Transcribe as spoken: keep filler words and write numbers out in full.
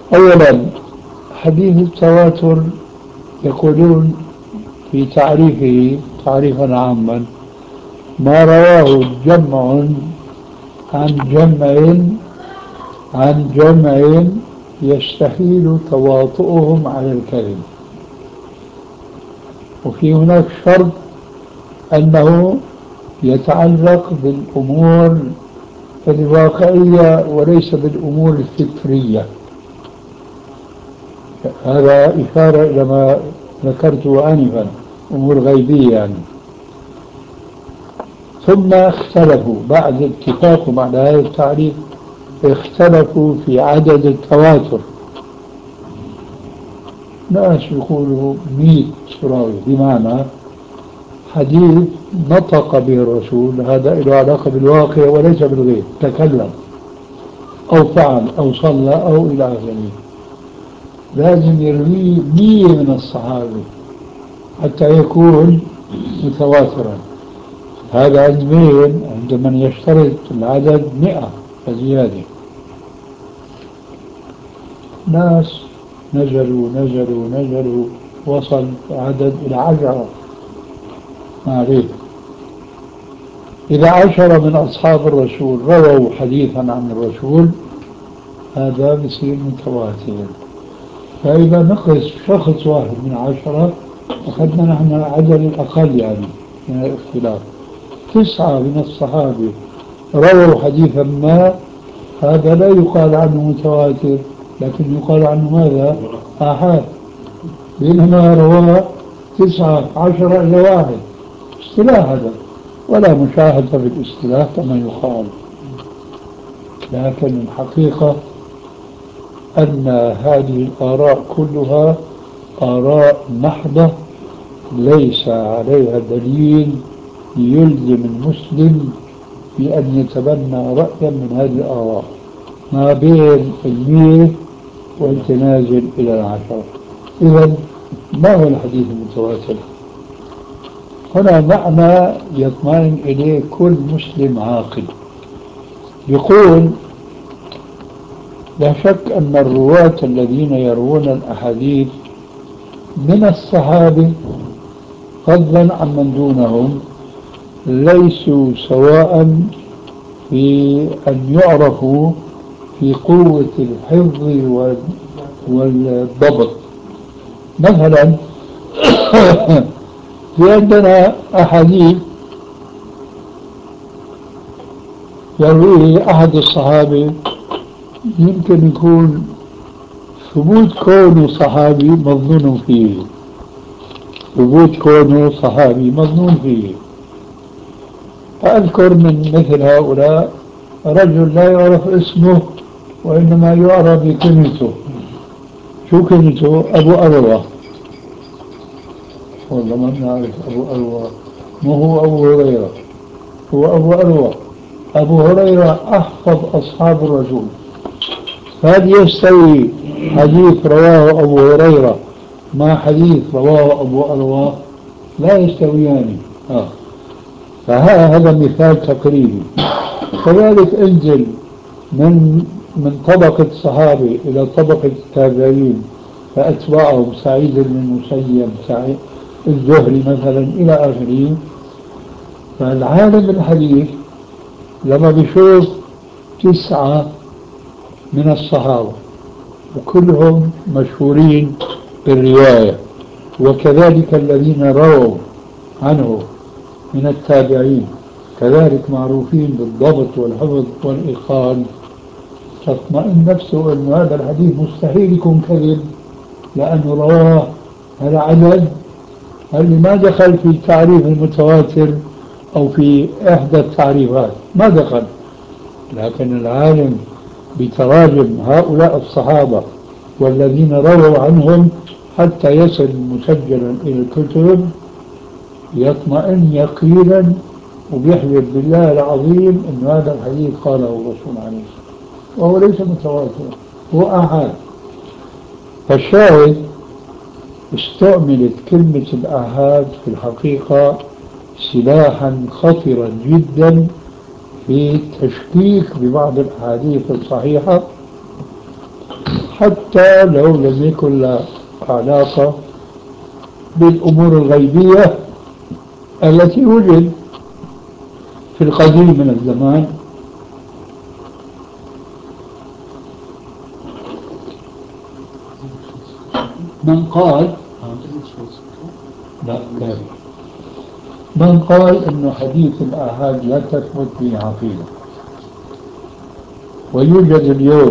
أولا، حديث التواتر يقولون في تعريفه تعريفا عاما: ما رواه جمع عن جمع عن جمع يستحيل تواطؤهم على الكذب. وفي هناك شرط أنه يتعلق بالأمور الواقعية وليس بالأمور الفكرية. هذا إشارة إلى ما ذكرته آنفا، أمور غيبية يعني. ثم اختلفوا بعد اتفاقهم على هذا التعريف، اختلفوا في عدد التواتر. ناس يقولوا مئة راوي، بمعنى حديث نطق به الرسول، هذا له علاقة بالواقع وليس بالغيب، تكلم أو فعل أو صلى أو إلى آخره، لازم يرويه مية من الصحابة حتى يكون متواترا. هذا عند مين؟ عند من يشترط العدد مئة فزيادة. ناس نزلوا نزلوا نزلوا وصل عدد إلى عشرة. ما عليه، إذا عشرة من أصحاب الرسول رووا حديثا عن الرسول، هذا بصير متواتر. فإذا نقص شخص واحد من عشرة، أخذنا نحن العدد الأقل يعني من الاختلاف. تسعة من الصحابة رووا حديثا ما، هذا لا يقال عنه متواتر، لكن يقال عنه ماذا؟ آحاد. بينما رواه تسعة عشرة إلى واحد، اصطلاح هذا، ولا مشاهدة في الاصطلاح كما يقال. لكن الحقيقة أن هذه الآراء كلها آراء محضة، ليس عليها دليل يلزم المسلم بأن يتبنى رأيا من هذه الآراء ما بين المية وانت نازل إلى العشرة. إذن ما هو الحديث المتواتر؟ هنا معنى يطمئن إليه كل مسلم عاقل. يقول: لا شك أن الرواة الذين يروون الأحاديث من الصحابة فضلا عن من دونهم ليسوا سواء في أن يعرفوا في قوة الحفظ والضبط. مثلا في عندنا أحاديث يرويه أحد الصحابة، يمكن يكون ثبوت كونه صحابي مظنون فيه، ثبوت كونه صحابي مظنون فيه. فأذكر من مثل هؤلاء رجل لا يعرف اسمه وإنما يعرف بكنيته. شو كنيته؟ أبو أروى. والله ما بنعرف أبو أروى، ما هو أبو هريرة، هو أبو أروى. أبو هريرة أحفظ أصحاب الرسول، هل يستوي حديث رواه أبو هريرة مع حديث رواه أبو أروى؟ لا يستويان. آه. فهذا مثال تقريبي. كذلك انزل من من طبقة الصحابة إلى طبقة التابعين فأتباعهم، سعيد بن المسيب، سعيد الزهري مثلا إلى آخره. فالعالم الحديث لما بيشوف تسعة من الصحابة وكلهم مشهورين بالرواية، وكذلك الذين رووا عنه من التابعين كذلك معروفين بالضبط والحفظ والإتقان، تطمئن نفسه أن هذا الحديث مستحيل يكون كذب، لأنه رواه هذا عدد اللي ما دخل في تعريف المتواتر أو في إحدى التعريفات، ما دخل. لكن العالم بتراجم هؤلاء الصحابة والذين رووا عنهم حتى يصل مسجلا إلى الكتب يطمئن يقينا وبيحلف بالله العظيم أن هذا الحديث قاله الرسول عليه الصلاة والسلام، وهو ليس متواتر، هو آحاد. فالشاهد استعملت كلمة الآحاد في الحقيقة سلاحا خطرا جدا في التشكيك ببعض الأحاديث الصحيحة، حتى لو لم يكن له علاقة بالأمور الغيبية التي وجد في القديم من الزمان. من قال لا لا من قال أن حديث الآحاد لا تثبت به عقيدة، ويوجد اليوم